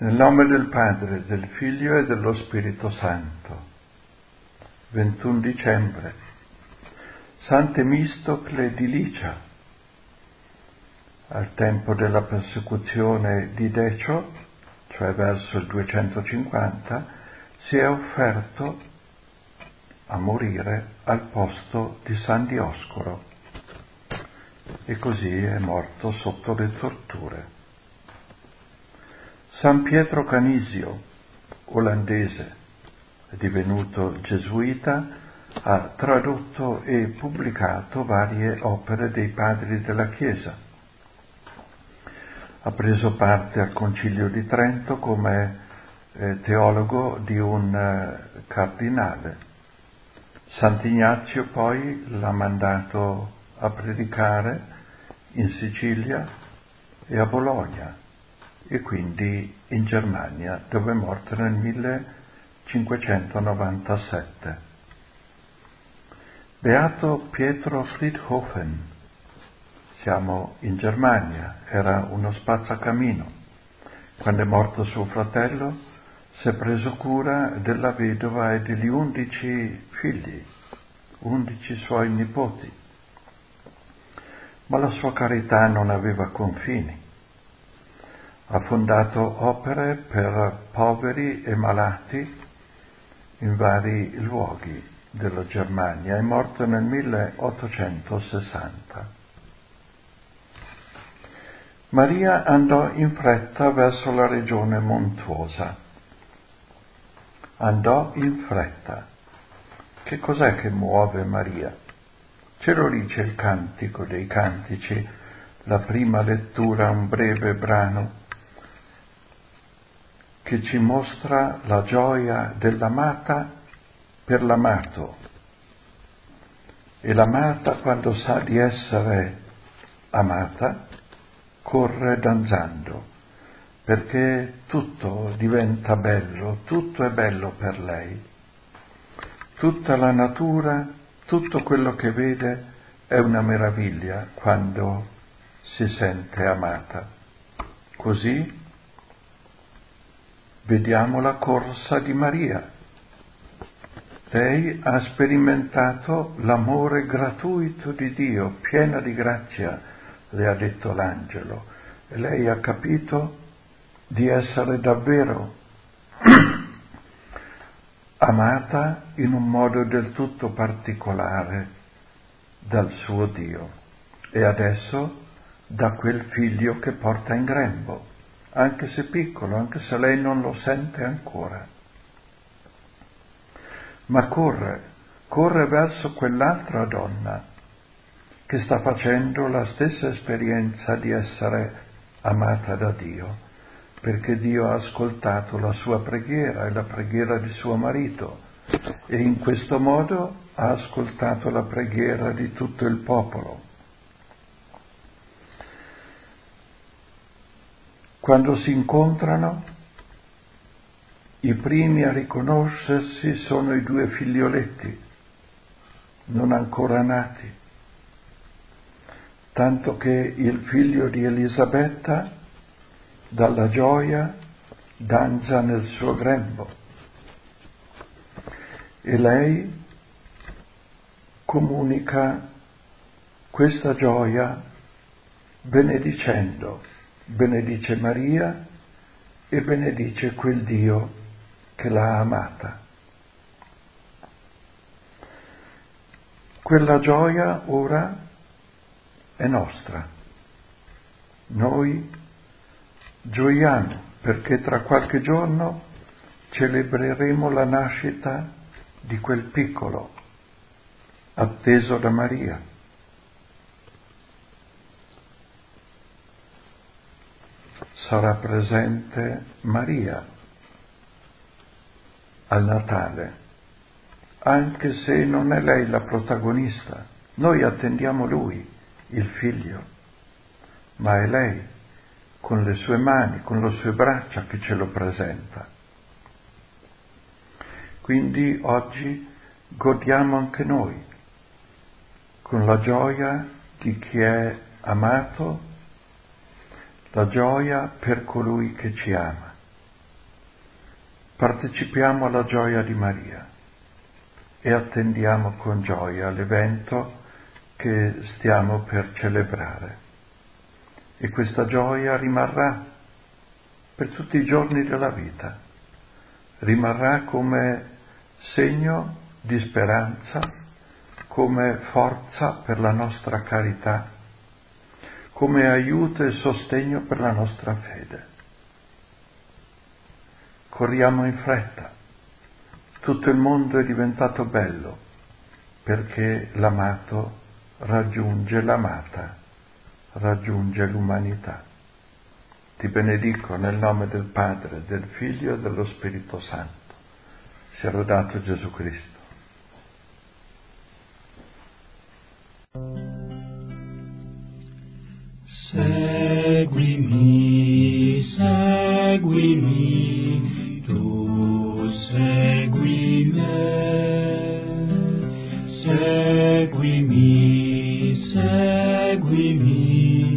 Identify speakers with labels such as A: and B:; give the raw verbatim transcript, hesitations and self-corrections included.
A: Nel nome del Padre, del Figlio e dello Spirito Santo. ventuno dicembre. Sant'Emistocle di Licia. Al tempo della persecuzione di Decio, cioè verso il duecentocinquanta, si è offerto a morire al posto di San Dioscoro e così è morto sotto le torture. San Pietro Canisio, olandese, divenuto gesuita, ha tradotto e pubblicato varie opere dei padri della Chiesa. Ha preso parte al Concilio di Trento come eh, teologo di un eh, cardinale. Sant'Ignazio poi l'ha mandato a predicare in Sicilia e a Bologna, e quindi in Germania, dove è morto nel millecinquecentonovantasette. Beato Pietro Friedhofen, siamo in Germania, era uno spazzacamino. Quando è morto suo fratello, si è preso cura della vedova e degli undici figli, undici suoi nipoti. Ma la sua carità non aveva confini. Ha fondato opere per poveri e malati in vari luoghi della Germania. È morto nel milleottocentosessanta. Maria andò in fretta verso la regione montuosa. Andò in fretta. Che cos'è che muove Maria? Ce lo dice il Cantico dei Cantici, la prima lettura, un breve brano che ci mostra la gioia dell'amata per l'amato. E l'amata, quando sa di essere amata, corre danzando, perché tutto diventa bello, tutto è bello per lei. Tutta la natura, tutto quello che vede è una meraviglia quando si sente amata. Così vediamo la corsa di Maria. Lei ha sperimentato l'amore gratuito di Dio, piena di grazia, le ha detto l'angelo, e lei ha capito di essere davvero amata in un modo del tutto particolare dal suo Dio, e adesso da quel figlio che porta in grembo, anche se piccolo, anche se lei non lo sente ancora. Ma corre, corre verso quell'altra donna che sta facendo la stessa esperienza di essere amata da Dio, perché Dio ha ascoltato la sua preghiera e la preghiera di suo marito, e in questo modo ha ascoltato la preghiera di tutto il popolo. Quando si incontrano, i primi a riconoscersi sono i due figlioletti, non ancora nati, tanto che il figlio di Elisabetta, dalla gioia, danza nel suo grembo, e lei comunica questa gioia benedicendo, benedice Maria e benedice quel Dio che l'ha amata. Quella gioia ora è nostra. Noi gioiamo perché tra qualche giorno celebreremo la nascita di quel piccolo atteso da Maria. Sarà presente Maria al Natale, anche se non è lei la protagonista. Noi attendiamo Lui, il Figlio, ma è lei, con le sue mani, con le sue braccia, che ce lo presenta. Quindi oggi godiamo anche noi, con la gioia di chi è amato, la gioia per colui che ci ama. partecipiamo alla gioia di Maria e attendiamo con gioia l'evento che stiamo per celebrare. E questa gioia rimarrà per tutti i giorni della vita, rimarrà come segno di speranza, come forza per la nostra carità, come aiuto e sostegno per la nostra fede. Corriamo in fretta, tutto il mondo è diventato bello perché l'amato raggiunge l'amata, raggiunge l'umanità. Ti benedico nel nome del Padre, del Figlio e dello Spirito Santo. Sia lodato Gesù Cristo.
B: Seguimi, seguimi, tu segui me. Seguimi, seguimi,